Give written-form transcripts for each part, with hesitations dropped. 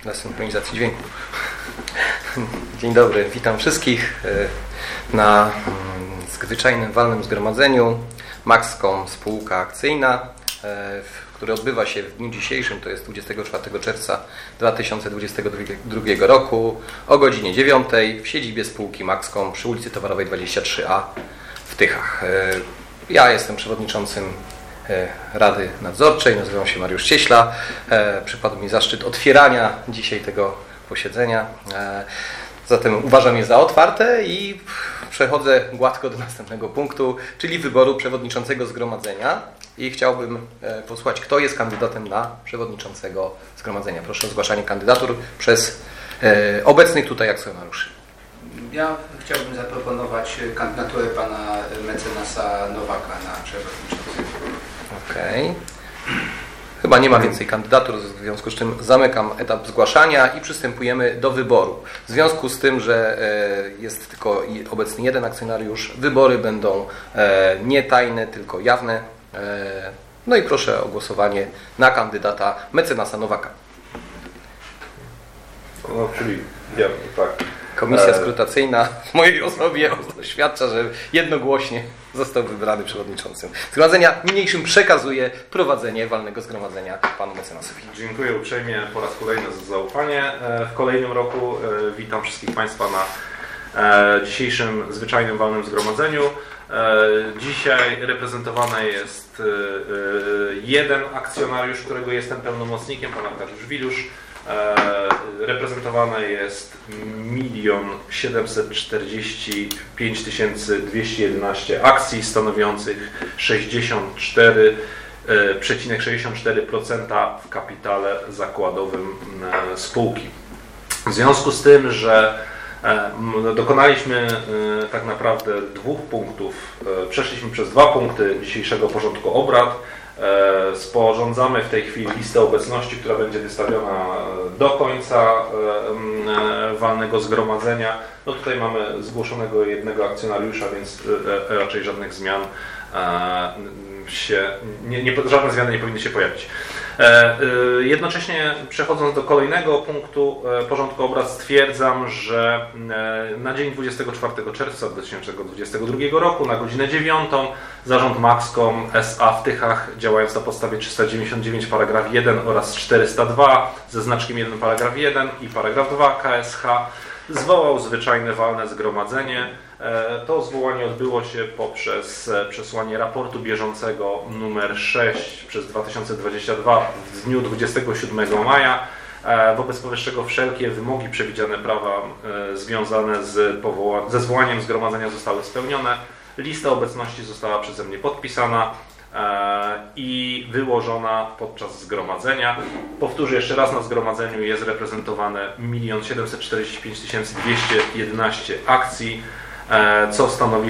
dla synchronizacji dźwięku. Dzień dobry, witam wszystkich na zwyczajnym walnym zgromadzeniu Maxcom spółka akcyjna, które odbywa się w dniu dzisiejszym, to jest 24 czerwca 2022 roku o godzinie 9 w siedzibie spółki Maxcom przy ulicy Towarowej 23A w Tychach. Ja jestem przewodniczącym Rady Nadzorczej, nazywam się Mariusz Cieśla. Przypadł mi zaszczyt otwierania dzisiaj tego posiedzenia. Zatem uważam je za otwarte i przechodzę gładko do następnego punktu, czyli wyboru przewodniczącego zgromadzenia. I chciałbym posłuchać, kto jest kandydatem na przewodniczącego zgromadzenia. Proszę o zgłaszanie kandydatur przez obecnych tutaj akcjonariuszy. Ja chciałbym zaproponować kandydaturę pana mecenasa Nowaka na przewodniczącego. Okej. Chyba nie ma więcej kandydatur, w związku z czym zamykam etap zgłaszania i przystępujemy do wyboru. W związku z tym, że jest tylko obecny jeden akcjonariusz, wybory będą nie tajne, tylko jawne. No i proszę o głosowanie na kandydata mecenasa Nowaka. No, czyli ja, tak. Komisja skrutacyjna w mojej osobie oświadcza, że jednogłośnie został wybrany przewodniczącym zgromadzenia. Niniejszym przekazuję prowadzenie walnego zgromadzenia panu mecenasowi. Dziękuję uprzejmie po raz kolejny za zaufanie. W kolejnym roku witam wszystkich Państwa na dzisiejszym zwyczajnym walnym zgromadzeniu. Dzisiaj reprezentowany jest jeden akcjonariusz, którego jestem pełnomocnikiem, pan Arkadiusz Wilusz. Reprezentowane jest 1 745 211 akcji stanowiących 64,64% w kapitale zakładowym spółki. W związku z tym, że dokonaliśmy tak naprawdę 2 punktów, przeszliśmy przez 2 punkty dzisiejszego porządku obrad. Sporządzamy w tej chwili listę obecności, która będzie wystawiona do końca walnego zgromadzenia. No tutaj mamy zgłoszonego jednego akcjonariusza, więc raczej żadnych zmian żadne zmiany nie powinny się pojawić. Jednocześnie przechodząc do kolejnego punktu porządku obrad, stwierdzam, że na dzień 24 czerwca 2022 roku na godzinę 9 zarząd Maxcom S.A. w Tychach, działając na podstawie 399 paragraf 1 oraz 402 ze znaczkiem 1 paragraf 1 i paragraf 2 KSH zwołał zwyczajne walne zgromadzenie. To zwołanie odbyło się poprzez przesłanie raportu bieżącego numer 6 przez 2022 w dniu 27 maja. Wobec powyższego wszelkie wymogi przewidziane prawa związane ze zwołaniem zgromadzenia zostały spełnione. Lista obecności została przeze mnie podpisana i wyłożona podczas zgromadzenia. Powtórzę jeszcze raz, na zgromadzeniu jest reprezentowane 1 745 211 akcji, co stanowi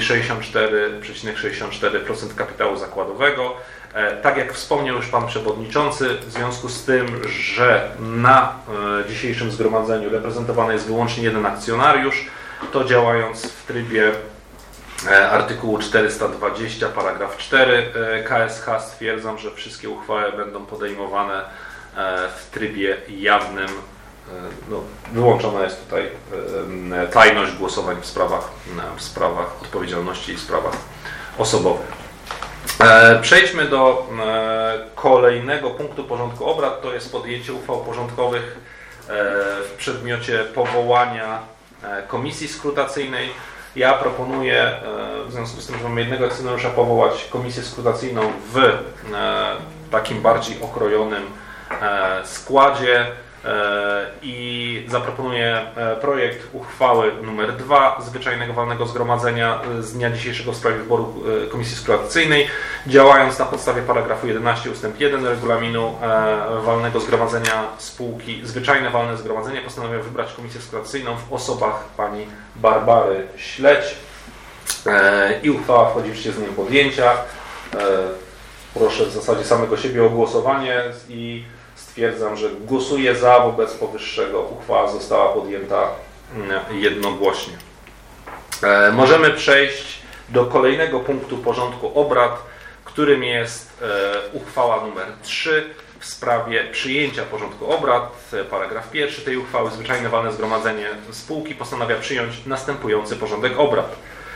64,64% kapitału zakładowego. Tak jak wspomniał już Pan Przewodniczący, w związku z tym, że na dzisiejszym zgromadzeniu reprezentowany jest wyłącznie jeden akcjonariusz, to działając w trybie artykułu 420 paragraf 4 KSH stwierdzam, że wszystkie uchwały będą podejmowane w trybie jawnym. No, wyłączona jest tutaj tajność głosowań w sprawach odpowiedzialności i sprawach osobowych. Przejdźmy do kolejnego punktu porządku obrad, to jest podjęcie uchwał porządkowych w przedmiocie powołania komisji skrutacyjnej. Ja proponuję, w związku z tym, że mamy jednego akcjonariusza, powołać komisję skrutacyjną w takim bardziej okrojonym składzie i zaproponuję projekt uchwały nr 2 zwyczajnego walnego zgromadzenia z dnia dzisiejszego w sprawie wyboru komisji skrutacyjnej. Działając na podstawie paragrafu 11 ustęp 1 regulaminu walnego zgromadzenia spółki, zwyczajne walne zgromadzenie postanawia wybrać komisję skrutacyjną w osobach pani Barbary Śledź i uchwała wchodzi w życie z dniem podjęcia. Proszę w zasadzie samego siebie o głosowanie i stwierdzam, że głosuję za, wobec powyższego uchwała została podjęta jednogłośnie. Możemy przejść do kolejnego punktu porządku obrad, którym jest uchwała numer 3 w sprawie przyjęcia porządku obrad. Paragraf 1 tej uchwały: Zwyczajne walne zgromadzenie spółki postanawia przyjąć następujący porządek obrad.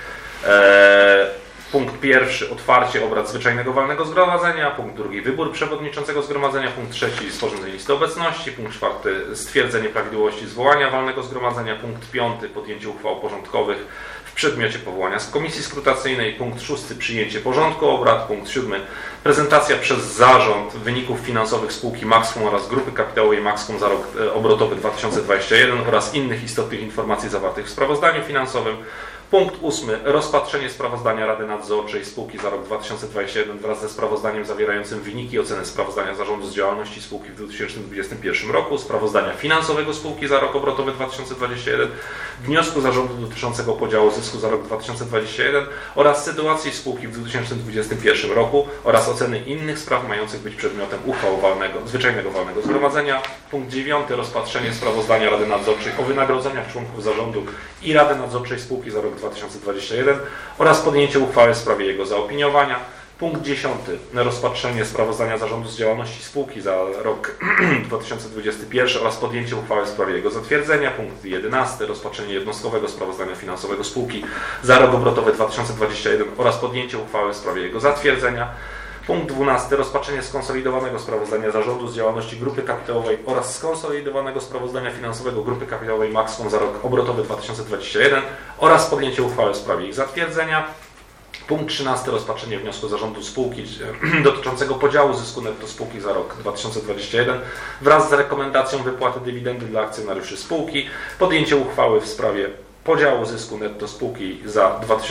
Punkt 1. Otwarcie obrad zwyczajnego walnego zgromadzenia. Punkt 2. Wybór przewodniczącego zgromadzenia. Punkt 3. Sporządzenie listy obecności. Punkt 4. Stwierdzenie prawidłowości zwołania walnego zgromadzenia. Punkt 5. Podjęcie uchwał porządkowych w przedmiocie powołania z komisji skrutacyjnej. Punkt 6. Przyjęcie porządku obrad. Punkt 7. Prezentacja przez zarząd wyników finansowych spółki Maxcom oraz grupy kapitałowej Maxcom za rok obrotowy 2021 oraz innych istotnych informacji zawartych w sprawozdaniu finansowym. Punkt 8. Rozpatrzenie sprawozdania Rady Nadzorczej spółki za rok 2021 wraz ze sprawozdaniem zawierającym wyniki oceny sprawozdania zarządu z działalności spółki w 2021 roku, sprawozdania finansowego spółki za rok obrotowy 2021, wniosku zarządu dotyczącego podziału zysku za rok 2021 oraz sytuacji spółki w 2021 roku oraz oceny innych spraw mających być przedmiotem uchwał zwyczajnego walnego zgromadzenia. Punkt 9. Rozpatrzenie sprawozdania Rady Nadzorczej o wynagrodzeniach członków zarządu i Rady Nadzorczej spółki za rok 2021 oraz podjęcie uchwały w sprawie jego zaopiniowania. Punkt 10. Rozpatrzenie sprawozdania zarządu z działalności spółki za rok 2021 oraz podjęcie uchwały w sprawie jego zatwierdzenia. Punkt 11. Rozpatrzenie jednostkowego sprawozdania finansowego spółki za rok obrotowy 2021 oraz podjęcie uchwały w sprawie jego zatwierdzenia. Punkt 12. Rozpatrzenie skonsolidowanego sprawozdania zarządu z działalności grupy kapitałowej oraz skonsolidowanego sprawozdania finansowego grupy kapitałowej Maxcom za rok obrotowy 2021 oraz podjęcie uchwały w sprawie ich zatwierdzenia. Punkt 13. Rozpatrzenie wniosku zarządu spółki dotyczącego podziału zysku netto spółki za rok 2021 wraz z rekomendacją wypłaty dywidendy dla akcjonariuszy spółki. Podjęcie uchwały w sprawie podziału zysku netto spółki za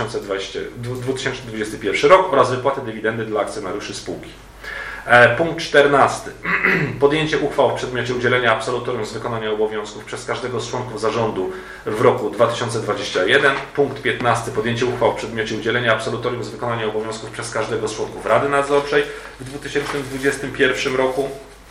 2021 rok oraz wypłaty dywidendy dla akcjonariuszy spółki. Punkt 14. Podjęcie uchwał w przedmiocie udzielenia absolutorium z wykonania obowiązków przez każdego z członków zarządu w roku 2021. Punkt 15. Podjęcie uchwał w przedmiocie udzielenia absolutorium z wykonania obowiązków przez każdego z członków Rady Nadzorczej w 2021 roku.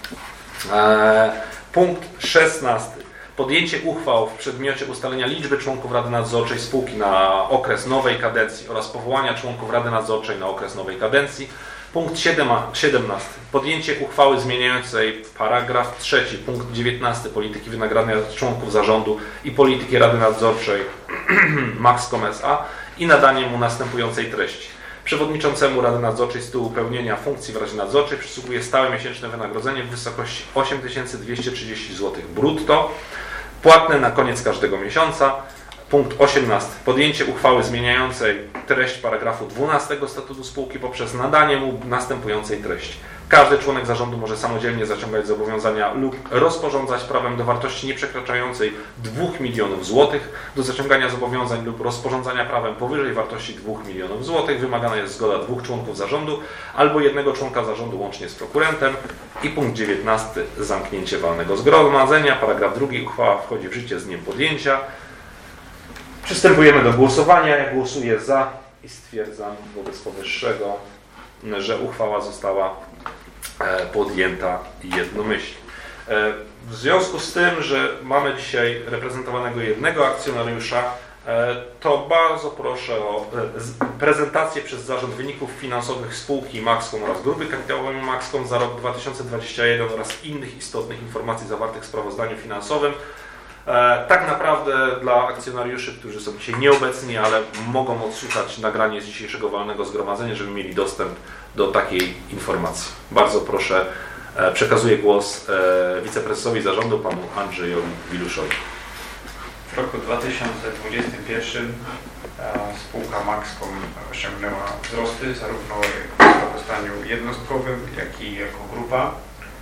Punkt 16. Podjęcie uchwał w przedmiocie ustalenia liczby członków Rady Nadzorczej spółki na okres nowej kadencji oraz powołania członków Rady Nadzorczej na okres nowej kadencji. Punkt 17. Podjęcie uchwały zmieniającej paragraf 3, punkt 19 polityki wynagradzania członków zarządu i polityki Rady Nadzorczej Maxcom S.A. i nadanie mu następującej treści. Przewodniczącemu Rady Nadzorczej z tytułu pełnienia funkcji w Radzie Nadzorczej przysługuje stałe miesięczne wynagrodzenie w wysokości 8230 zł brutto, płatne na koniec każdego miesiąca. Punkt 18. Podjęcie uchwały zmieniającej treść paragrafu 12 statutu spółki poprzez nadanie mu następującej treści. Każdy członek zarządu może samodzielnie zaciągać zobowiązania lub rozporządzać prawem do wartości nieprzekraczającej 2 milionów złotych. Do zaciągania zobowiązań lub rozporządzania prawem powyżej wartości 2 milionów złotych wymagana jest zgoda 2 członków zarządu albo 1 członka zarządu łącznie z prokurentem. I punkt 19. Zamknięcie walnego zgromadzenia. Paragraf 2. Uchwała wchodzi w życie z dniem podjęcia. Przystępujemy do głosowania. Ja głosuję za i stwierdzam wobec powyższego, że uchwała została podjęta jednomyślnie. W związku z tym, że mamy dzisiaj reprezentowanego jednego akcjonariusza, to bardzo proszę o prezentację przez zarząd wyników finansowych spółki Maxcom oraz grupy kapitałowej Maxcom za rok 2021 oraz innych istotnych informacji zawartych w sprawozdaniu finansowym. Tak naprawdę dla akcjonariuszy, którzy są dzisiaj nieobecni, ale mogą odsłuchać nagranie z dzisiejszego walnego zgromadzenia, żeby mieli dostęp do takiej informacji. Bardzo proszę, przekazuję głos wiceprezesowi zarządu, panu Andrzejowi Wiluszowi. W roku 2021 spółka Maxcom osiągnęła wzrosty zarówno w sprawozdaniu jednostkowym, jak i jako grupa.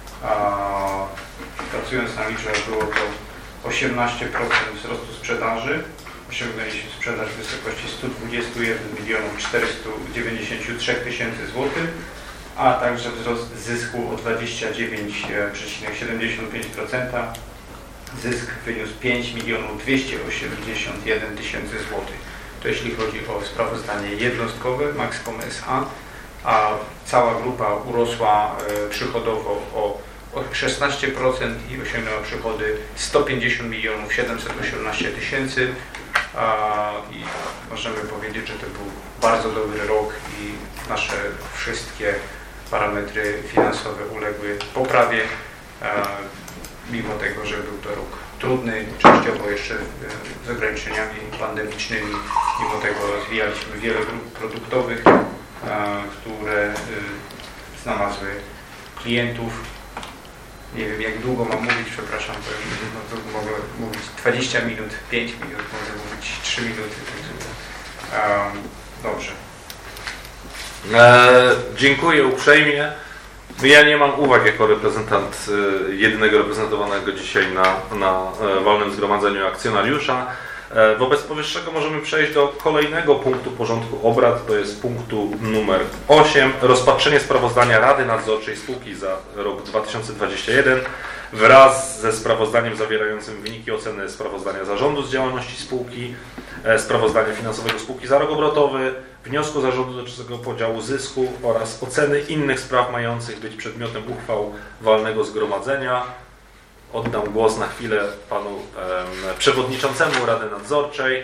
Pracując na liczbę było to 18% wzrostu sprzedaży. Osiągnęliśmy sprzedaż w wysokości 121 493 tysięcy złotych, a także wzrost zysku o 29,75%. Zysk wyniósł 5 281 tysięcy złotych. To jeśli chodzi o sprawozdanie jednostkowe Maxcom S.A., a cała grupa urosła przychodowo o 16% i osiągnęła przychody 150 718 tysięcy. i możemy powiedzieć, że to był bardzo dobry rok i nasze wszystkie parametry finansowe uległy poprawie, mimo tego, że był to rok trudny, częściowo jeszcze z ograniczeniami pandemicznymi. Mimo tego rozwijaliśmy wiele grup produktowych, które znalazły klientów. Nie wiem, jak długo mam mówić, przepraszam, bo mogę mówić 20 minut, 5 minut, mogę mówić 3 minuty. Dobrze. Dziękuję uprzejmie. Ja nie mam uwag jako reprezentant jedynego reprezentowanego dzisiaj na walnym zgromadzeniu akcjonariusza. Wobec powyższego możemy przejść do kolejnego punktu porządku obrad, to jest punktu numer 8. Rozpatrzenie sprawozdania Rady Nadzorczej Spółki za rok 2021 wraz ze sprawozdaniem zawierającym wyniki oceny sprawozdania zarządu z działalności spółki, sprawozdania finansowego spółki za rok obrotowy, wniosku zarządu dotyczącego podziału zysku oraz oceny innych spraw mających być przedmiotem uchwał walnego zgromadzenia. Oddam głos na chwilę panu przewodniczącemu Rady Nadzorczej.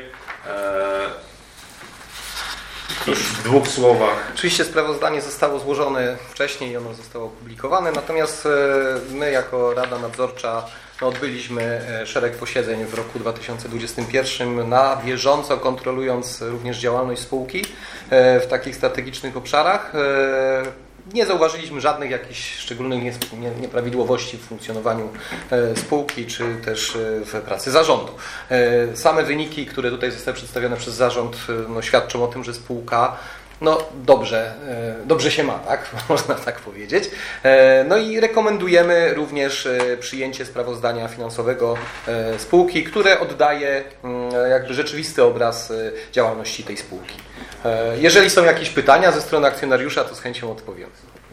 W 2 słowach. Oczywiście sprawozdanie zostało złożone wcześniej i ono zostało opublikowane, natomiast my jako Rada Nadzorcza odbyliśmy szereg posiedzeń w roku 2021 na bieżąco, kontrolując również działalność spółki w takich strategicznych obszarach. Nie zauważyliśmy żadnych jakichś szczególnych nieprawidłowości w funkcjonowaniu spółki, czy też w pracy zarządu. Same wyniki, które tutaj zostały przedstawione przez zarząd, świadczą o tym, że spółka dobrze się ma, tak? Można tak powiedzieć. No i rekomendujemy również przyjęcie sprawozdania finansowego spółki, które oddaje jakby rzeczywisty obraz działalności tej spółki. Jeżeli są jakieś pytania ze strony akcjonariusza, to z chęcią odpowiem.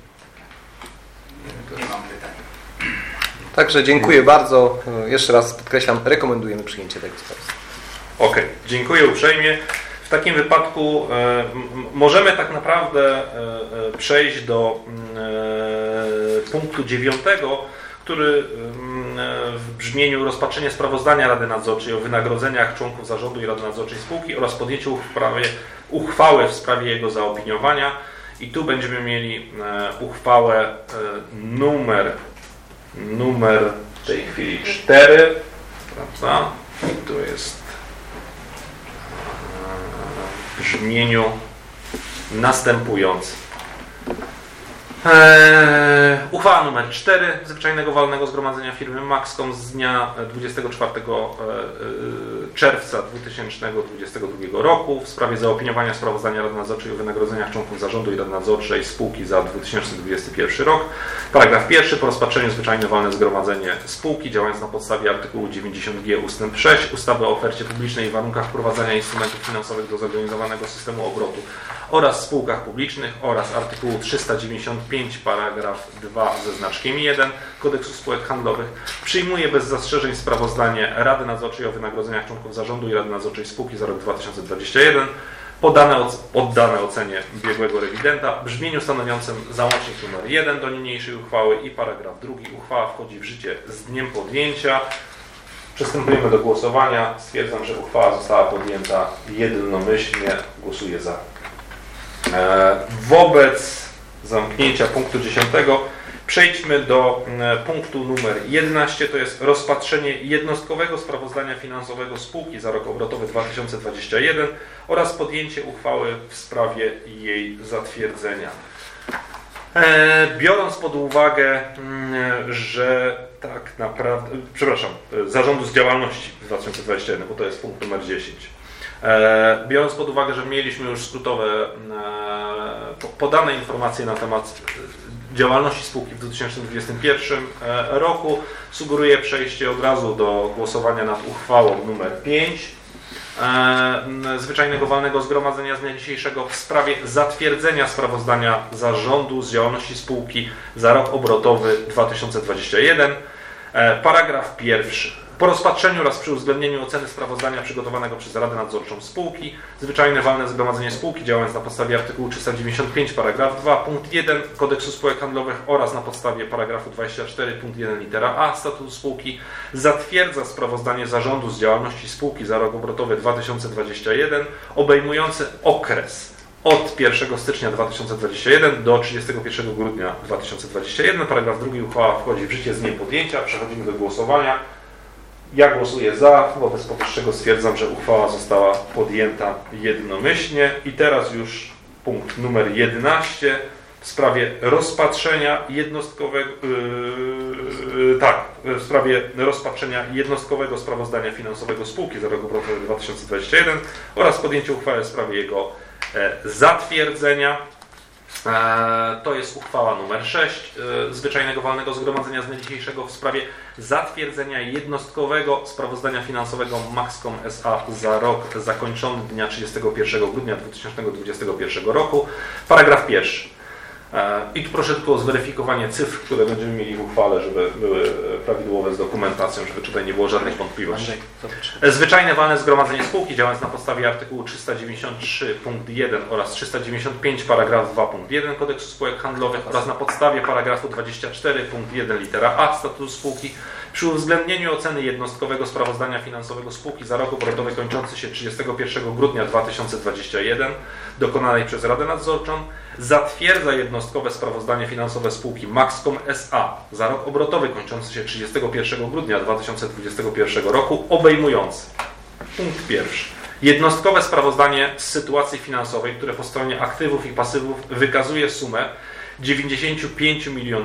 Nie mam pytań. Także dziękuję bardzo. Jeszcze raz podkreślam, rekomendujemy przyjęcie tego sprawozdania. Okej, dziękuję uprzejmie. W takim wypadku możemy tak naprawdę przejść do punktu 9, który w brzmieniu rozpatrzenie sprawozdania Rady Nadzorczej o wynagrodzeniach członków zarządu i Rady Nadzorczej spółki oraz podjęciu uchwały w sprawie jego zaopiniowania. I tu będziemy mieli uchwałę numer w tej chwili 4, prawda? I tu jest w brzmieniu następującym. Uchwała numer 4 Zwyczajnego Walnego Zgromadzenia firmy Maxcom z dnia 24 czerwca 2022 roku w sprawie zaopiniowania sprawozdania Rady Nadzorczej o wynagrodzeniach członków zarządu i Rady Nadzorczej spółki za 2021 rok. Paragraf 1. Po rozpatrzeniu Zwyczajne Walne Zgromadzenie spółki, działając na podstawie artykułu 90g ust. 6 ustawy o ofercie publicznej i warunkach wprowadzania instrumentów finansowych do zorganizowanego systemu obrotu oraz spółkach publicznych oraz artykułu 395 paragraf 2 ze znaczkiem 1 Kodeksu Spółek Handlowych przyjmuje bez zastrzeżeń sprawozdanie Rady Nadzorczej o wynagrodzeniach członków zarządu i Rady Nadzorczej spółki za rok 2021 poddane ocenie biegłego rewidenta w brzmieniu stanowiącym załącznik nr 1 do niniejszej uchwały i paragraf 2. Uchwała wchodzi w życie z dniem podjęcia. Przystępujemy do głosowania. Stwierdzam, że uchwała została podjęta jednomyślnie. Głosuję za. Wobec zamknięcia punktu 10 przejdźmy do punktu numer 11, to jest rozpatrzenie jednostkowego sprawozdania finansowego spółki za rok obrotowy 2021 oraz podjęcie uchwały w sprawie jej zatwierdzenia. Biorąc pod uwagę, że tak naprawdę, zarządu z działalności 2021, bo to jest punkt numer 10. Biorąc pod uwagę, że mieliśmy już skrótowe podane informacje na temat działalności spółki w 2021 roku, sugeruję przejście od razu do głosowania nad uchwałą numer 5 Zwyczajnego Walnego Zgromadzenia z dnia dzisiejszego w sprawie zatwierdzenia sprawozdania zarządu z działalności spółki za rok obrotowy 2021. Paragraf 1. Po rozpatrzeniu oraz przy uwzględnieniu oceny sprawozdania przygotowanego przez Radę Nadzorczą spółki, zwyczajne walne zgromadzenie spółki, działając na podstawie artykułu 395 paragraf 2 punkt 1 Kodeksu Spółek Handlowych oraz na podstawie paragrafu 24 punkt 1 litera a statutu spółki, zatwierdza sprawozdanie zarządu z działalności spółki za rok obrotowy 2021 obejmujący okres od 1 stycznia 2021 do 31 grudnia 2021. Paragraf 2. Uchwała wchodzi w życie z dniem podjęcia. Przechodzimy do głosowania. Ja głosuję za. Wobec powyższego stwierdzam, że uchwała została podjęta jednomyślnie. I teraz już punkt numer 11 w sprawie rozpatrzenia jednostkowego sprawozdania finansowego spółki za rok obrotowy 2021 oraz podjęcie uchwały w sprawie jego zatwierdzenia. To jest uchwała numer 6 Zwyczajnego Walnego Zgromadzenia z dnia dzisiejszego w sprawie zatwierdzenia jednostkowego sprawozdania finansowego Maxcom S.A. za rok zakończony dnia 31 grudnia 2021 roku. Paragraf 1. I tu proszę tylko o zweryfikowanie cyfr, które będziemy mieli w uchwale, żeby były prawidłowe z dokumentacją, żeby tutaj nie było żadnych wątpliwości. Zwyczajne walne zgromadzenie spółki, działając na podstawie artykułu 393 punkt 1 oraz 395 paragraf 2 punkt 1 Kodeksu Spółek Handlowych oraz na podstawie paragrafu 24 punkt 1 litera a statutu spółki, przy uwzględnieniu oceny jednostkowego sprawozdania finansowego spółki za rok obrotowy kończący się 31 grudnia 2021 dokonanej przez Radę Nadzorczą, zatwierdza jednostkowe sprawozdanie finansowe spółki Maxcom S.A. za rok obrotowy kończący się 31 grudnia 2021 roku obejmujący punkt 1. Jednostkowe sprawozdanie z sytuacji finansowej, które po stronie aktywów i pasywów wykazuje sumę 95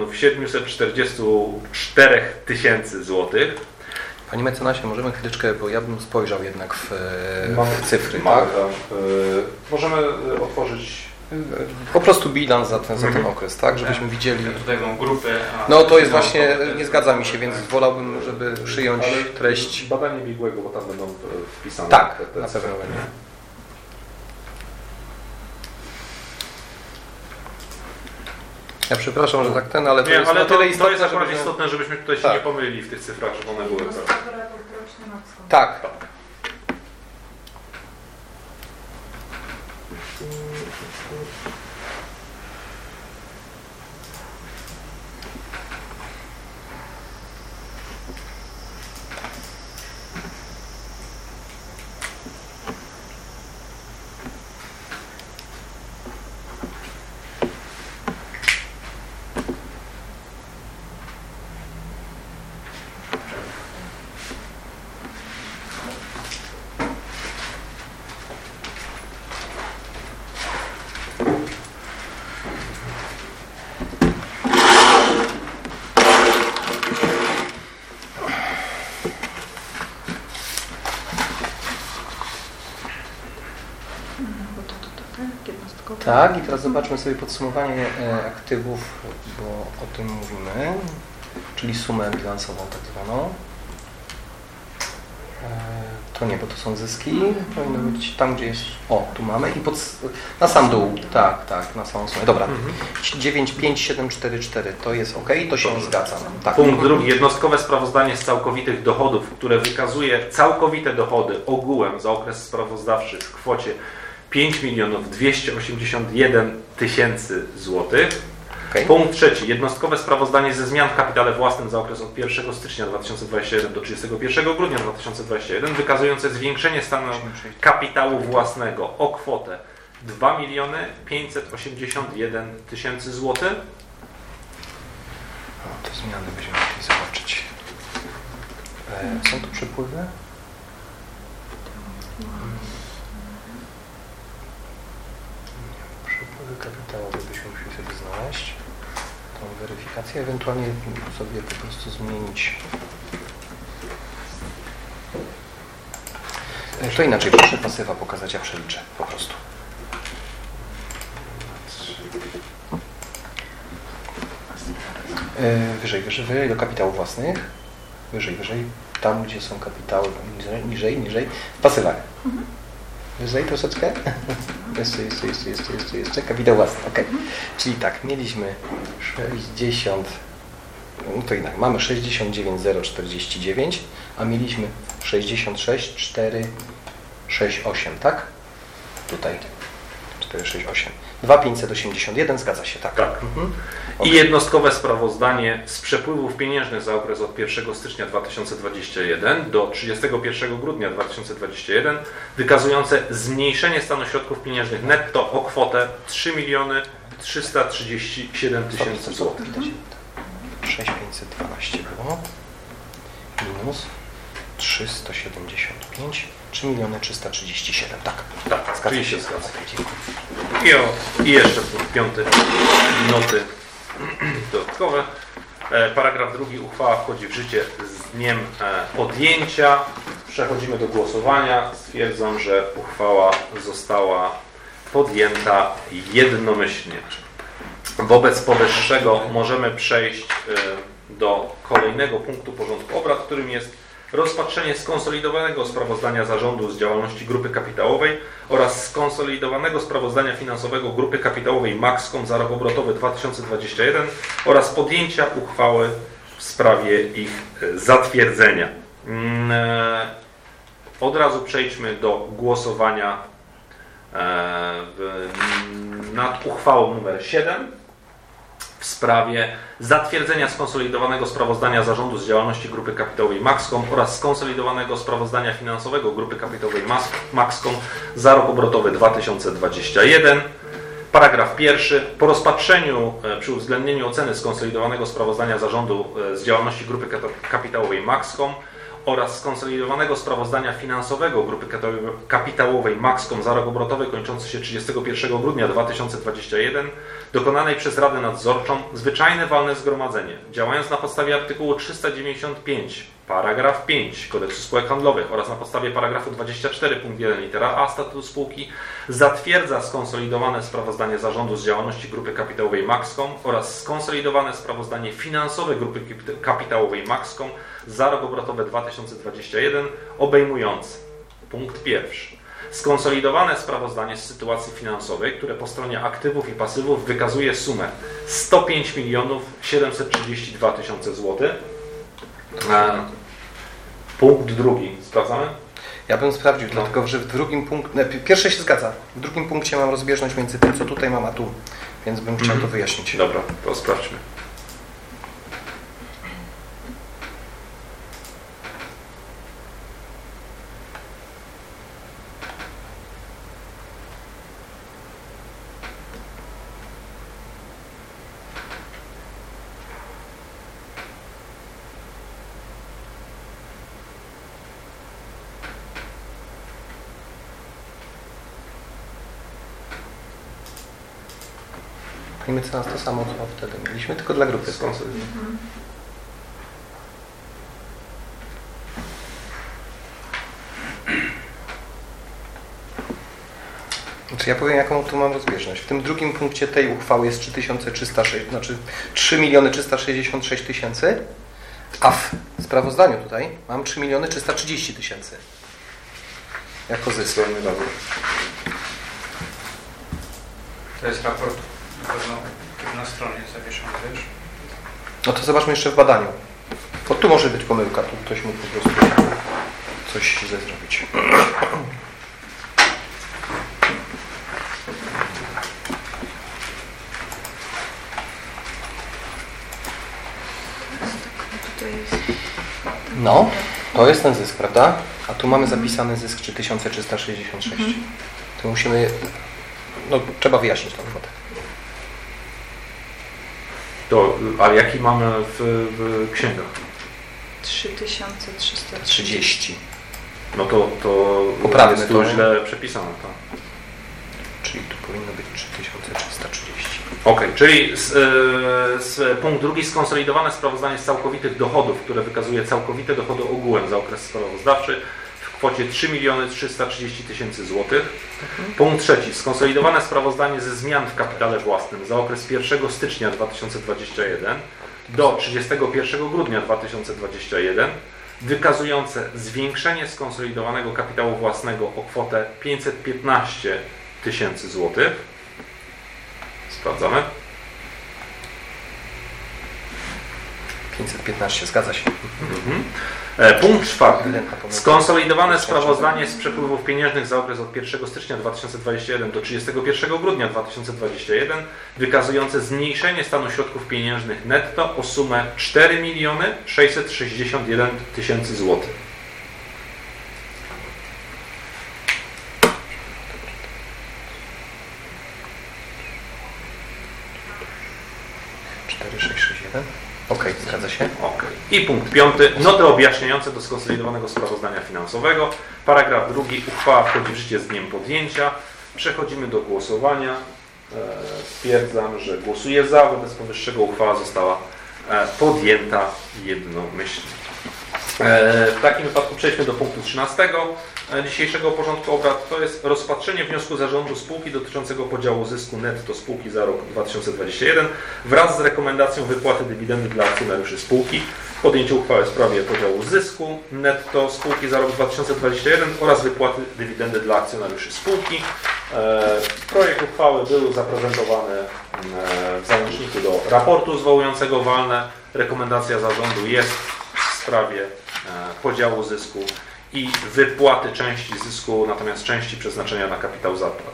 744 tysięcy złotych. Panie mecenasie, możemy chwileczkę, bo ja bym spojrzał jednak w cyfry. Tak? Możemy otworzyć po prostu bilans za ten okres, tak? Żebyśmy widzieli. Tutaj tą grupę. No to jest właśnie, nie zgadza mi się, więc wolałbym, żeby przyjąć treść. Badanie biegłego, bo tam będą wpisane. Tak, na pewno będzie. Ja przepraszam, że tak ale to jest na tyle istotne, to jest akurat istotne, żebyśmy tutaj się nie pomylili w tych cyfrach, żeby one były. Tak. Tak, i teraz zobaczmy sobie podsumowanie aktywów, bo o tym mówimy, czyli sumę bilansową tak zwaną. To nie, bo to są zyski, powinno być tam, gdzie jest, tu mamy i na sam dół, tak, na samą sumę. Dobra, 95744 to jest OK, to się zgadza. Tak. Punkt 2. Jednostkowe sprawozdanie z całkowitych dochodów, które wykazuje całkowite dochody ogółem za okres sprawozdawczy w kwocie 5 281 tysięcy złotych. Okay. Punkt 3. Jednostkowe sprawozdanie ze zmian w kapitale własnym za okres od 1 stycznia 2021 do 31 grudnia 2021 wykazujące zwiększenie stanu kapitału własnego o kwotę 2 581 tysięcy złotych. Te zmiany będziemy musieli zobaczyć. Są tu przepływy? Przepływy kapitałowe byśmy musieli sobie znaleźć. Tą weryfikację, ewentualnie sobie po prostu zmienić. To inaczej, proszę pasywa pokazać, ja przeliczę po prostu. Wyżej do kapitałów własnych. Wyżej. Tam, gdzie są kapitały, niżej. W pasywach. Wyżej troszeczkę. Jeszcze. Kapitał własny. Okay. Czyli tak, mieliśmy 60 no to jednak mamy 69,049, a mieliśmy 66,468, tak? Tutaj 468. 2,581, zgadza się, tak. Tak. Okay. I jednostkowe sprawozdanie z przepływów pieniężnych za okres od 1 stycznia 2021 do 31 grudnia 2021, wykazujące zmniejszenie stanu środków pieniężnych netto o kwotę 3 337 000 zł. 6512 było minus 375, 3 337, tak. Tak, czyli się zgadza. Dziękuję. I jeszcze punkt 5, noty dodatkowe. Paragraf 2. Uchwała wchodzi w życie z dniem podjęcia. Przechodzimy do głosowania. Stwierdzam, że uchwała została podjęta jednomyślnie. Wobec powyższego możemy przejść do kolejnego punktu porządku obrad, którym jest rozpatrzenie skonsolidowanego sprawozdania zarządu z działalności Grupy Kapitałowej oraz skonsolidowanego sprawozdania finansowego Grupy Kapitałowej Maxcom za rok obrotowy 2021 oraz podjęcia uchwały w sprawie ich zatwierdzenia. Od razu przejdźmy do głosowania nad uchwałą numer 7 w sprawie zatwierdzenia skonsolidowanego sprawozdania zarządu z działalności Grupy Kapitałowej Maxcom oraz skonsolidowanego sprawozdania finansowego Grupy Kapitałowej Maxcom za rok obrotowy 2021. Paragraf 1. Po rozpatrzeniu przy uwzględnieniu oceny skonsolidowanego sprawozdania zarządu z działalności Grupy Kapitałowej Maxcom oraz skonsolidowanego sprawozdania finansowego Grupy Kapitałowej Maxcom za rok obrotowy kończący się 31 grudnia 2021 dokonanej przez Radę Nadzorczą zwyczajne walne zgromadzenie, działając na podstawie artykułu 395 paragraf 5 Kodeksu Spółek Handlowych oraz na podstawie paragrafu 24 punkt 1 litera a statutu spółki zatwierdza skonsolidowane sprawozdanie zarządu z działalności Grupy Kapitałowej Maxcom oraz skonsolidowane sprawozdanie finansowe Grupy Kapitałowej Maxcom za rok obrotowy 2021 obejmujące punkt 1. Skonsolidowane sprawozdanie z sytuacji finansowej, które po stronie aktywów i pasywów wykazuje sumę 105 732 000 zł. Punkt 2. Sprawdzamy? Ja bym sprawdził, dlatego że w drugim punkcie... Pierwsze się zgadza. W drugim punkcie mam rozbieżność między tym, co tutaj mam, a tu. Więc bym chciał to wyjaśnić. Dobra, to sprawdźmy. Pani mecenas to samo, co wtedy mieliśmy, tylko dla grupy. Znaczy ja powiem, jaką tu mam rozbieżność. W tym drugim punkcie tej uchwały jest 3 366 000, a w sprawozdaniu tutaj mam 3 330 000 jako zysk. To jest raport na pewno na stronie zawieszony, wiesz? No to zobaczmy jeszcze w badaniu. Bo tu może być pomyłka, tu ktoś mógł po prostu coś źle zrobić. No, to jest ten zysk, prawda? A tu mamy zapisany zysk 3366. To musimy... No, trzeba wyjaśnić tą kwotę. To, a jaki mamy w księgach? 3330. No to poprawmy jest to tu źle przepisane. Tak. Czyli tu powinno być 3330. Okej, czyli punkt 2. Skonsolidowane sprawozdanie z całkowitych dochodów, które wykazuje całkowite dochody ogółem za okres sprawozdawczy w kwocie 3 330 000 zł. Punkt 3. Skonsolidowane sprawozdanie ze zmian w kapitale własnym za okres 1 stycznia 2021 do 31 grudnia 2021 wykazujące zwiększenie skonsolidowanego kapitału własnego o kwotę 515 000 zł. Sprawdzamy. 515, zgadza się. Punkt 4. Skonsolidowane sprawozdanie z przepływów pieniężnych za okres od 1 stycznia 2021 do 31 grudnia 2021 wykazujące zmniejszenie stanu środków pieniężnych netto o sumę 4 661 000 złotych. Okej, zgadza się. Okay. I punkt 5. Noty objaśniające do skonsolidowanego sprawozdania finansowego. Paragraf 2. Uchwała wchodzi w życie z dniem podjęcia. Przechodzimy do głosowania. Stwierdzam, że głosuję za. Wobec powyższego uchwała została podjęta jednomyślnie. W takim wypadku przejdźmy do punktu 13 dzisiejszego porządku obrad. To jest rozpatrzenie wniosku zarządu spółki dotyczącego podziału zysku netto spółki za rok 2021 wraz z rekomendacją wypłaty dywidendy dla akcjonariuszy spółki, podjęcie uchwały w sprawie podziału zysku netto spółki za rok 2021 oraz wypłaty dywidendy dla akcjonariuszy spółki. Projekt uchwały był zaprezentowany w załączniku do raportu zwołującego walne. Rekomendacja zarządu jest w sprawie podziału zysku i wypłaty części zysku, natomiast części przeznaczenia na kapitał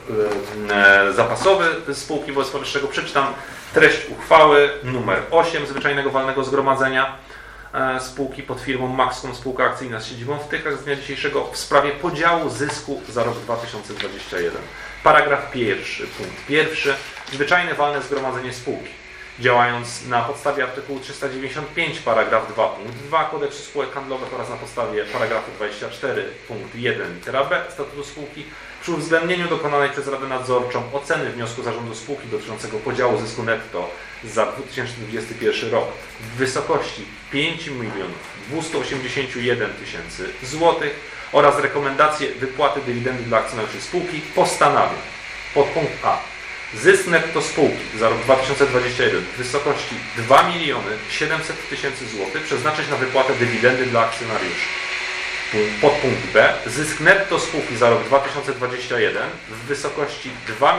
zapasowy spółki. Wobec powyższego przeczytam treść uchwały numer 8 Zwyczajnego Walnego Zgromadzenia spółki pod firmą Maxcom Spółka Akcyjna z siedzibą w Tychach z dnia dzisiejszego w sprawie podziału zysku za rok 2021. Paragraf 1, punkt 1. Zwyczajne Walne Zgromadzenie spółki, działając na podstawie artykułu 395 paragraf 2 punkt 2 Kodeksu Spółek Handlowych oraz na podstawie paragrafu 24 punkt 1 litera B Statutu Spółki, przy uwzględnieniu dokonanej przez Radę Nadzorczą oceny wniosku zarządu spółki dotyczącego podziału zysku netto za 2021 rok w wysokości 5 281 000 złotych oraz rekomendację wypłaty dywidendy dla akcjonariuszy spółki postanawia podpunkt A. Zysk netto spółki za rok 2021 w wysokości 2 700 000 złotych przeznaczyć na wypłatę dywidendy dla akcjonariuszy. Podpunkt B. Zysk netto spółki za rok 2021 w wysokości 2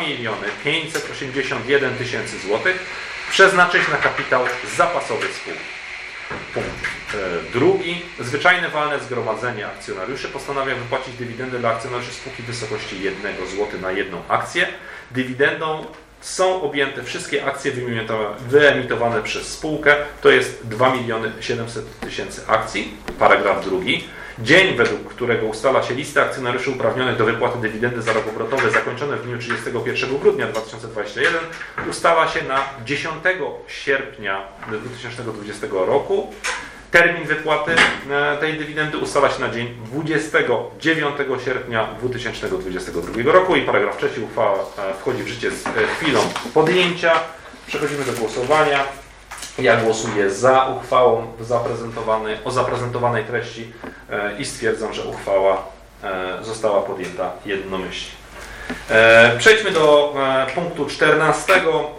581 000 złotych przeznaczyć na kapitał zapasowy spółki. Punkt drugi. Zwyczajne walne zgromadzenie akcjonariuszy postanawia wypłacić dywidendę dla akcjonariuszy spółki w wysokości 1 zł na jedną akcję. Dywidendą są objęte wszystkie akcje wyemitowane przez spółkę, to jest 2 700 000 akcji. Paragraf drugi. Dzień, według którego ustala się listę akcjonariuszy uprawnionych do wypłaty dywidendy za rok obrotowy zakończony w dniu 31 grudnia 2021 ustala się na 10 sierpnia 2020 roku. Termin wypłaty tej dywidendy ustala się na dzień 29 sierpnia 2022 roku i paragraf 3. Uchwała wchodzi w życie z chwilą podjęcia. Przechodzimy do głosowania. Ja głosuję za uchwałą o zaprezentowanej treści i stwierdzam, że uchwała została podjęta jednomyślnie. Przejdźmy do punktu 14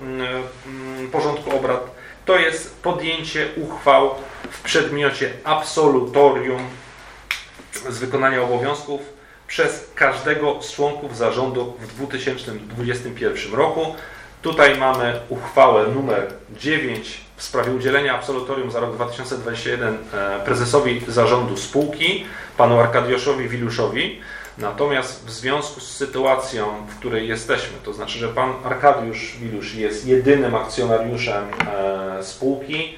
porządku obrad. To jest podjęcie uchwał w przedmiocie absolutorium z wykonania obowiązków przez każdego z członków zarządu w 2021 roku. Tutaj mamy uchwałę numer 9 w sprawie udzielenia absolutorium za rok 2021 prezesowi zarządu spółki, panu Arkadiuszowi Wiluszowi. Natomiast w związku z sytuacją, w której jesteśmy, to znaczy, że pan Arkadiusz Wilusz jest jedynym akcjonariuszem spółki,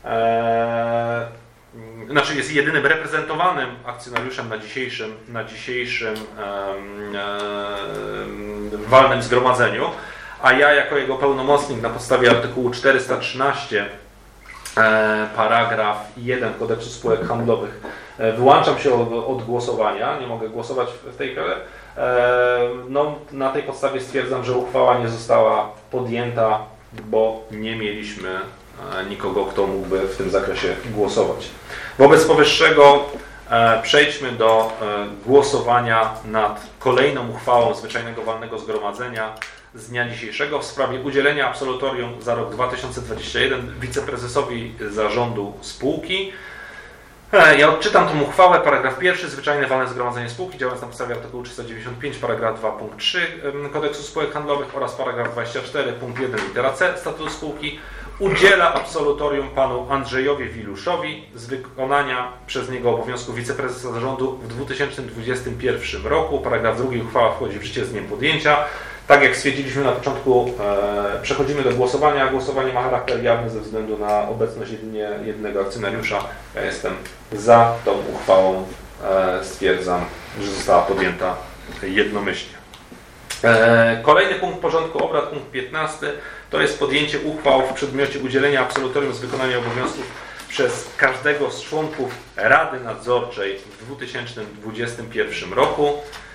znaczy jest jedynym reprezentowanym akcjonariuszem na dzisiejszym walnym zgromadzeniu, a ja jako jego pełnomocnik na podstawie artykułu 413 paragraf 1 Kodeksu Spółek Handlowych wyłączam się od głosowania, nie mogę głosować w tej chwili. No, na tej podstawie stwierdzam, że uchwała nie została podjęta, bo nie mieliśmy nikogo, kto mógłby w tym zakresie głosować. Wobec powyższego przejdźmy do głosowania nad kolejną uchwałą Zwyczajnego Walnego Zgromadzenia z dnia dzisiejszego w sprawie udzielenia absolutorium za rok 2021 wiceprezesowi zarządu spółki. Ja odczytam tę uchwałę. Paragraf 1. Zwyczajne walne zgromadzenie spółki działając na podstawie artykułu 395 paragraf 2 punkt 3 Kodeksu Spółek Handlowych oraz paragraf 24 punkt 1 litera C Statutu Spółki Udziela absolutorium panu Andrzejowi Wiluszowi z wykonania przez niego obowiązków wiceprezesa zarządu w 2021 roku. Paragraf 2. Uchwała wchodzi w życie z dniem podjęcia. Tak jak stwierdziliśmy na początku, przechodzimy do głosowania. Głosowanie ma charakter jawny ze względu na obecność jedynie jednego akcjonariusza. Ja jestem za tą uchwałą. Stwierdzam, że została podjęta jednomyślnie. Kolejny punkt porządku obrad, punkt 15, to jest podjęcie uchwał w przedmiocie udzielenia absolutorium z wykonania obowiązków przez każdego z członków Rady Nadzorczej w 2021 roku.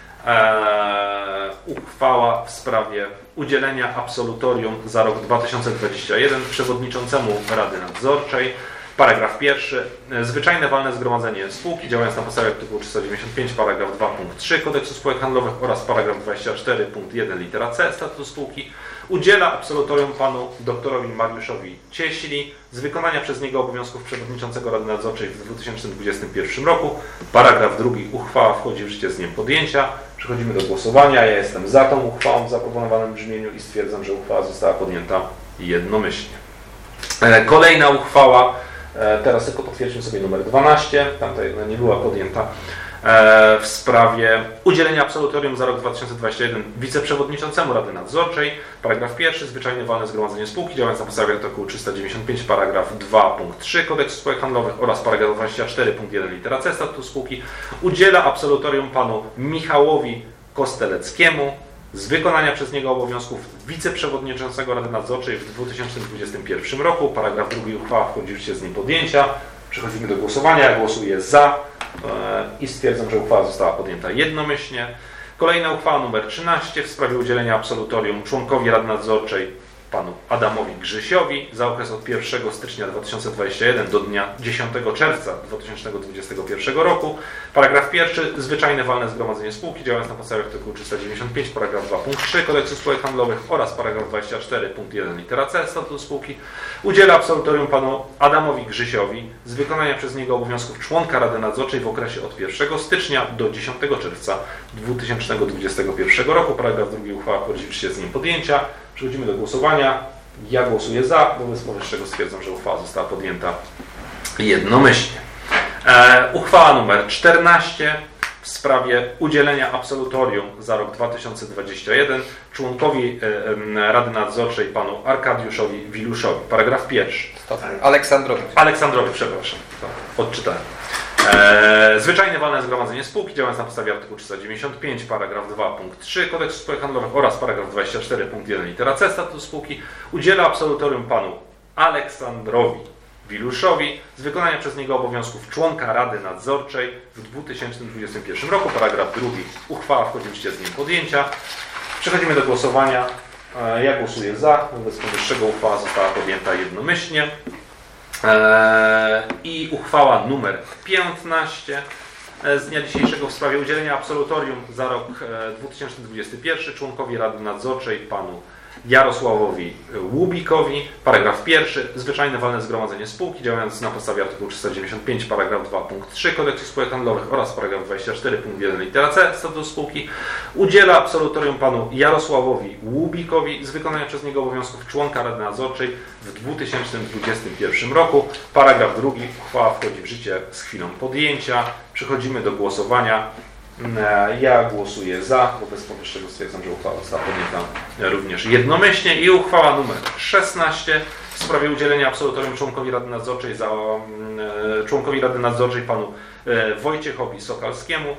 Uchwała w sprawie udzielenia absolutorium za rok 2021 przewodniczącemu Rady Nadzorczej. Paragraf 1. Zwyczajne walne zgromadzenie spółki działając na podstawie artykułu 395 paragraf 2 punkt 3 Kodeksu Spółek Handlowych oraz paragraf 24 punkt 1 litera C statutu spółki udziela absolutorium panu doktorowi Mariuszowi Cieśli z wykonania przez niego obowiązków przewodniczącego Rady Nadzorczej w 2021 roku. Paragraf 2. Uchwała wchodzi w życie z dniem podjęcia. Przechodzimy do głosowania. Ja jestem za tą uchwałą w zaproponowanym brzmieniu i stwierdzam, że uchwała została podjęta jednomyślnie. Kolejna uchwała, teraz tylko potwierdźmy sobie numer 12, tamta jedna nie była podjęta, w sprawie udzielenia absolutorium za rok 2021 wiceprzewodniczącemu Rady Nadzorczej. Paragraf 1. Zwyczajne walne zgromadzenie spółki działając na podstawie artykułu 395 paragraf 2 punkt 3 Kodeksu Spółek Handlowych oraz paragraf 24 punkt 1 litera C statutu spółki udziela absolutorium panu Michałowi Kosteleckiemu z wykonania przez niego obowiązków wiceprzewodniczącego Rady Nadzorczej w 2021 roku. Paragraf 2. Uchwała wchodzi w życie z dniem podjęcia. Przechodzimy do głosowania. Ja głosuję za i stwierdzam, że uchwała została podjęta jednomyślnie. Kolejna uchwała numer 13 w sprawie udzielenia absolutorium członkowi Rady Nadzorczej panu Adamowi Grzysiowi za okres od 1 stycznia 2021 do dnia 10 czerwca 2021 roku. Paragraf 1. Zwyczajne walne zgromadzenie spółki działając na podstawie artykułu 395 paragraf 2 punkt 3 Kodeksu Spółek Handlowych oraz paragraf 24 punkt 1 litera C statutu spółki udziela absolutorium panu Adamowi Grzysiowi z wykonania przez niego obowiązków członka Rady Nadzorczej w okresie od 1 stycznia do 10 czerwca 2021 roku. Paragraf 2. Uchwała wchodzi w życie z dniem podjęcia. Przechodzimy do głosowania. Ja głosuję za, wobec powyższego stwierdzam, że uchwała została podjęta jednomyślnie. Uchwała numer 14 w sprawie udzielenia absolutorium za rok 2021 członkowi Rady Nadzorczej panu Arkadiuszowi Wiluszowi. Paragraf 1. Aleksandrowi, przepraszam. Odczytałem. Zwyczajne walne zgromadzenie spółki działając na podstawie artykułu 395 paragraf 2 punkt 3 Kodeksu Spółek Handlowych oraz paragraf 24 punkt 1 litera C statutu spółki udziela absolutorium panu Aleksandrowi Wiluszowi z wykonania przez niego obowiązków członka Rady Nadzorczej w 2021 roku. Paragraf 2. Uchwała wchodzi w życie z dniem podjęcia. Przechodzimy do głosowania. Ja głosuję za. Wobec powyższego uchwała została podjęta jednomyślnie. I uchwała numer 15 z dnia dzisiejszego w sprawie udzielenia absolutorium za rok 2021 członkowi Rady Nadzorczej panu Jarosławowi Łubikowi. Paragraf 1. Zwyczajne walne zgromadzenie spółki działając na podstawie artykułu 395 paragraf 2 punkt 3 Kodeksu Spółek Handlowych oraz paragraf 24 punkt 1 litera C statutu spółki udziela absolutorium panu Jarosławowi Łubikowi z wykonania przez niego obowiązków członka Rady Nadzorczej w 2021 roku. Paragraf 2. Uchwała wchodzi w życie z chwilą podjęcia. Przechodzimy do głosowania. Ja głosuję za, wobec powyższego stwierdzam, że uchwała została podjęta również jednomyślnie. I uchwała numer 16 w sprawie udzielenia absolutorium członkowi Rady Nadzorczej panu Wojciechowi Sokalskiemu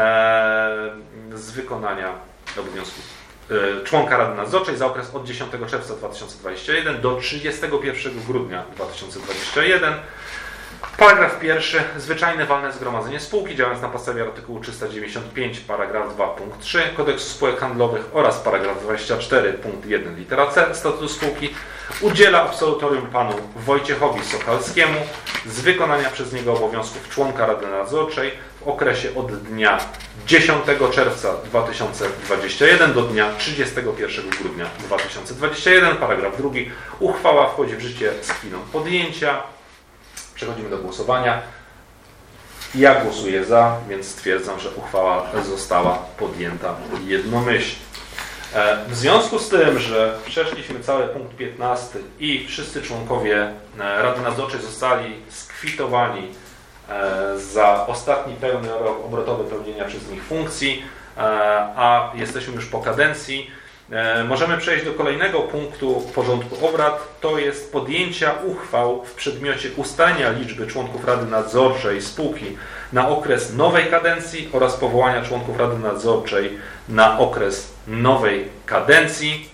z wykonania obowiązków członka Rady Nadzorczej za okres od 10 czerwca 2021 do 31 grudnia 2021. Paragraf 1. Zwyczajne walne zgromadzenie spółki działając na podstawie artykułu 395 paragraf 2 punkt 3 Kodeksu Spółek Handlowych oraz paragraf 24 punkt 1 litera C statutu spółki udziela absolutorium panu Wojciechowi Sokalskiemu z wykonania przez niego obowiązków członka Rady Nadzorczej w okresie od dnia 10 czerwca 2021 do dnia 31 grudnia 2021. Paragraf 2. Uchwała wchodzi w życie z chwilą podjęcia. Przechodzimy do głosowania. Ja głosuję za, więc stwierdzam, że uchwała została podjęta jednomyślnie. W związku z tym, że przeszliśmy cały punkt 15 i wszyscy członkowie Rady Nadzorczej zostali skwitowani za ostatni pełny rok obrotowy pełnienia przez nich funkcji, a jesteśmy już po kadencji, możemy przejść do kolejnego punktu porządku obrad. To jest podjęcia uchwał w przedmiocie ustalenia liczby członków Rady Nadzorczej spółki na okres nowej kadencji oraz powołania członków Rady Nadzorczej na okres nowej kadencji.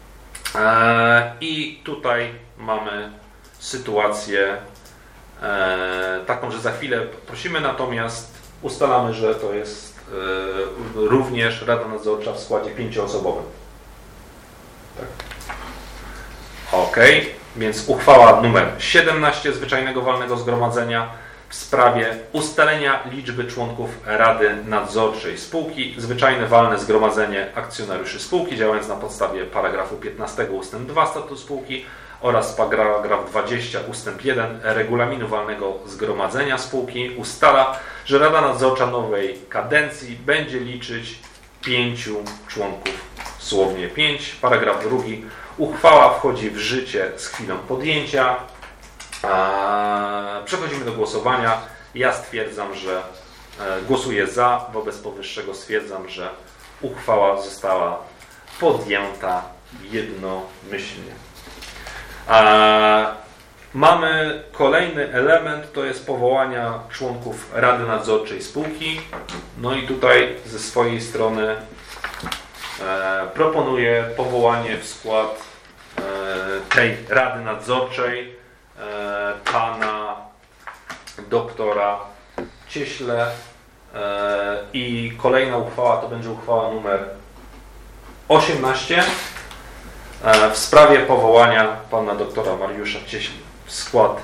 I tutaj mamy sytuację taką, że za chwilę prosimy, natomiast ustalamy, że to jest również Rada Nadzorcza w składzie 5-osobowym. Tak. Ok, więc uchwała numer 17 Zwyczajnego Walnego Zgromadzenia w sprawie ustalenia liczby członków Rady Nadzorczej spółki. Zwyczajne Walne Zgromadzenie Akcjonariuszy spółki, działając na podstawie paragrafu 15 ust. 2 statutu spółki oraz paragraf 20 ust. 1 Regulaminu Walnego Zgromadzenia spółki ustala, że Rada Nadzorcza nowej kadencji będzie liczyć 5 członków, słownie 5. Paragraf 2. Uchwała wchodzi w życie z chwilą podjęcia. Przechodzimy do głosowania. Ja stwierdzam, że głosuję za. Wobec powyższego stwierdzam, że uchwała została podjęta jednomyślnie. Mamy kolejny element, to jest powołania członków Rady Nadzorczej spółki. No i tutaj ze swojej strony proponuję powołanie w skład tej Rady Nadzorczej pana doktora Cieśle i kolejna uchwała to będzie uchwała numer 18 w sprawie powołania pana doktora Mariusza Cieśli w skład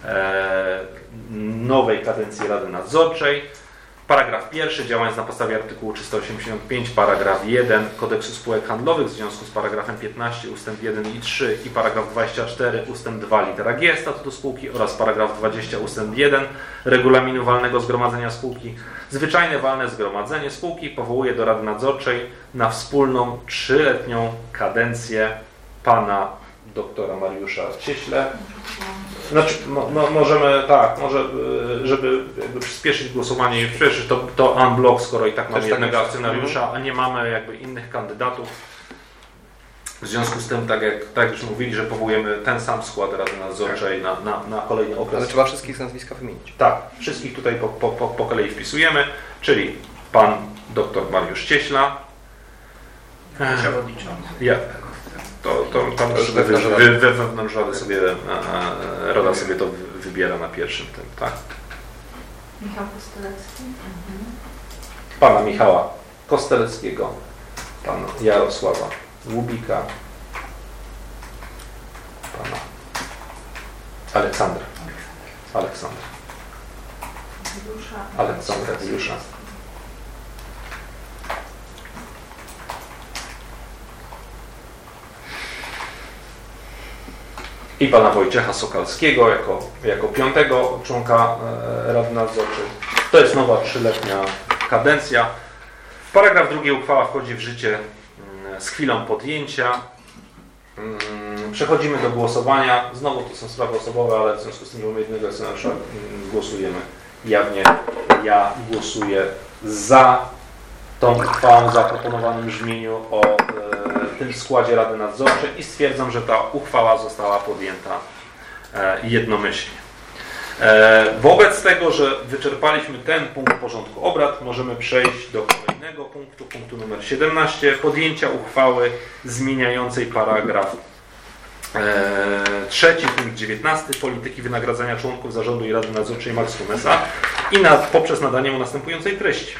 nowej kadencji Rady Nadzorczej. Paragraf 1. Działając na podstawie artykułu 385, paragraf 1 Kodeksu Spółek Handlowych w związku z paragrafem 15 ust. 1 i 3 i paragraf 24 ust. 2 litera G statutu spółki oraz paragraf 20 ust. 1 Regulaminu Walnego Zgromadzenia spółki, Zwyczajne Walne Zgromadzenie spółki powołuje do Rady Nadzorczej na wspólną 3-letnią kadencję pana doktora Mariusza Cieśle. Znaczy, możemy, tak, może, żeby jakby przyspieszyć głosowanie i przyspieszyć to en bloc, skoro i tak mamy jednego akcjonariusza, a nie mamy jakby innych kandydatów. W związku z tym, tak już mówili, że powołujemy ten sam skład Rady Nadzorczej na kolejny okres. Ale trzeba wszystkich z nazwiska wymienić. Tak, wszystkich tutaj po kolei wpisujemy, czyli pan doktor Mariusz Cieśla. Przewodniczący. Ja. To tam wewnątrz Rady sobie Rada sobie to wybiera na pierwszym tym, tak? Michał Kostelecki. Pana Michała Kosteleckiego, pana Jarosława Łubika, pana Aleksandra Jusza. I pana Wojciecha Sokalskiego jako 5. członka Rady Nadzorczej. To jest nowa 3-letnia kadencja. Paragraf 2. Uchwała wchodzi w życie z chwilą podjęcia. Przechodzimy do głosowania. Znowu to są sprawy osobowe, ale w związku z tym, że mamy jednego akcjonariusza, głosujemy jawnie. Ja głosuję za tą uchwałą w zaproponowanym brzmieniu o tym składzie Rady Nadzorczej i stwierdzam, że ta uchwała została podjęta jednomyślnie. Wobec tego, że wyczerpaliśmy ten punkt porządku obrad, możemy przejść do kolejnego punktu numer 17, podjęcia uchwały zmieniającej paragraf 3, punkt 19 polityki wynagradzania członków zarządu i Rady Nadzorczej Maxcom S.A. i poprzez nadanie mu następującej treści.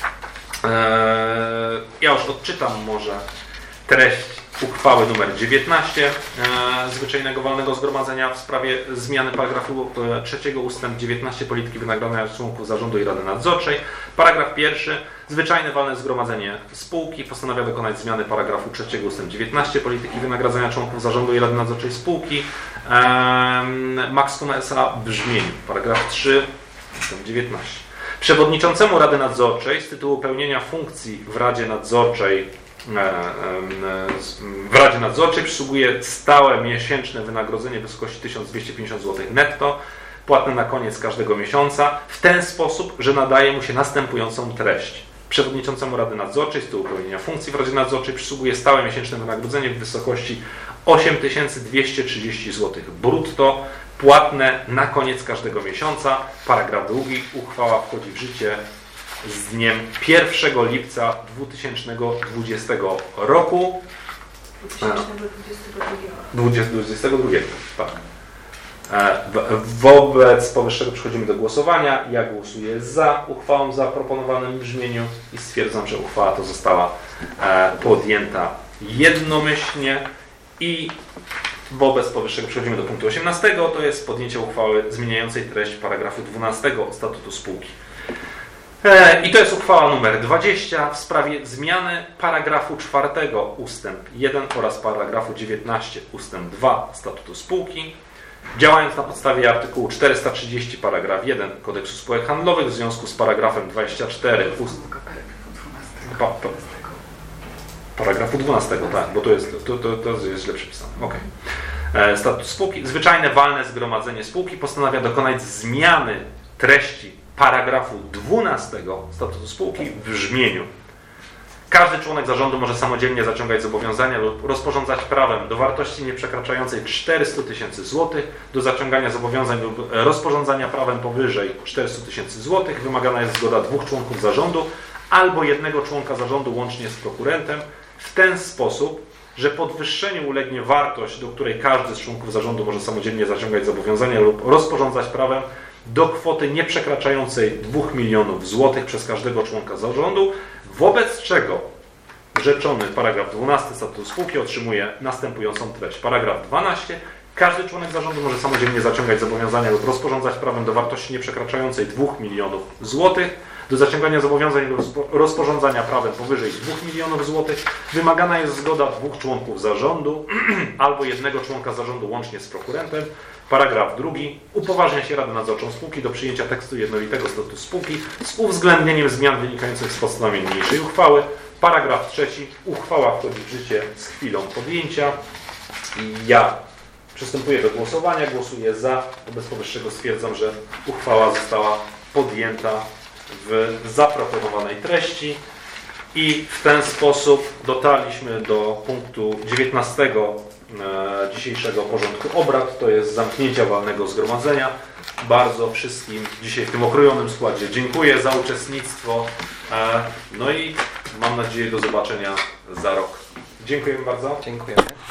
Ja już odczytam może treść uchwały numer 19 Zwyczajnego Walnego Zgromadzenia w sprawie zmiany paragrafu 3 ust. 19 polityki wynagradzania członków zarządu i Rady Nadzorczej. Paragraf 1. Zwyczajne Walne Zgromadzenie spółki postanawia dokonać zmiany paragrafu 3 ust. 19 polityki wynagradzania członków zarządu i Rady Nadzorczej spółki Maxcom S.A. w brzmieniu. Paragraf 3 ust. 19. Przewodniczącemu Rady Nadzorczej z tytułu pełnienia funkcji w Radzie Nadzorczej w Radzie Nadzorczej przysługuje stałe miesięczne wynagrodzenie w wysokości 1250 zł netto, płatne na koniec każdego miesiąca, w ten sposób, że nadaje mu się następującą treść. Przewodniczącemu Rady Nadzorczej z tytułu pełnienia funkcji w Radzie Nadzorczej przysługuje stałe miesięczne wynagrodzenie w wysokości 8230 zł brutto, płatne na koniec każdego miesiąca. Paragraf 2. Uchwała wchodzi w życie z dniem 1 lipca 2020 roku. 2022, tak. Wobec powyższego przechodzimy do głosowania. Ja głosuję za uchwałą w zaproponowanym brzmieniu i stwierdzam, że uchwała to została podjęta jednomyślnie. I wobec powyższego przechodzimy do punktu 18, to jest podjęcie uchwały zmieniającej treść paragrafu 12 statutu spółki. I to jest uchwała numer 20 w sprawie zmiany paragrafu 4 ustęp 1 oraz paragrafu 19 ustęp 2 statutu spółki. Działając na podstawie artykułu 430 paragraf 1 Kodeksu Spółek Handlowych w związku z paragrafem 24 paragrafu 12, tak, bo to jest źle przepisane. Okay. Statut spółki. Zwyczajne walne zgromadzenie spółki postanawia dokonać zmiany treści paragrafu 12 statutu spółki w brzmieniu: każdy członek zarządu może samodzielnie zaciągać zobowiązania lub rozporządzać prawem do wartości nieprzekraczającej 400 000 zł. Do zaciągania zobowiązań lub rozporządzania prawem powyżej 400 000 zł wymagana jest zgoda 2 członków zarządu albo 1 członka zarządu łącznie z prokurentem, w ten sposób, że podwyższeniu ulegnie wartość, do której każdy z członków zarządu może samodzielnie zaciągać zobowiązania lub rozporządzać prawem, do kwoty nieprzekraczającej 2 milionów złotych przez każdego członka zarządu, wobec czego rzeczony paragraf 12 statutu spółki otrzymuje następującą treść. Paragraf 12. Każdy członek zarządu może samodzielnie zaciągać zobowiązania lub rozporządzać prawem do wartości nieprzekraczającej 2 milionów złotych. Do zaciągania zobowiązań lub rozporządzania prawem powyżej 2 milionów złotych wymagana jest zgoda 2 członków zarządu albo 1 członka zarządu łącznie z prokurentem. Paragraf 2. Upoważnia się Radę Nadzorczą spółki do przyjęcia tekstu jednolitego statutu spółki z uwzględnieniem zmian wynikających z postanowień niniejszej uchwały. Paragraf 3. Uchwała wchodzi w życie z chwilą podjęcia. Ja przystępuję do głosowania. Głosuję za. Wobec powyższego stwierdzam, że uchwała została podjęta w zaproponowanej treści i w ten sposób dotarliśmy do punktu 19 dzisiejszego porządku obrad, to jest zamknięcia walnego zgromadzenia. Bardzo wszystkim dzisiaj w tym okrojonym składzie dziękuję za uczestnictwo, no i mam nadzieję do zobaczenia za rok. Dziękujemy bardzo. Dziękujemy.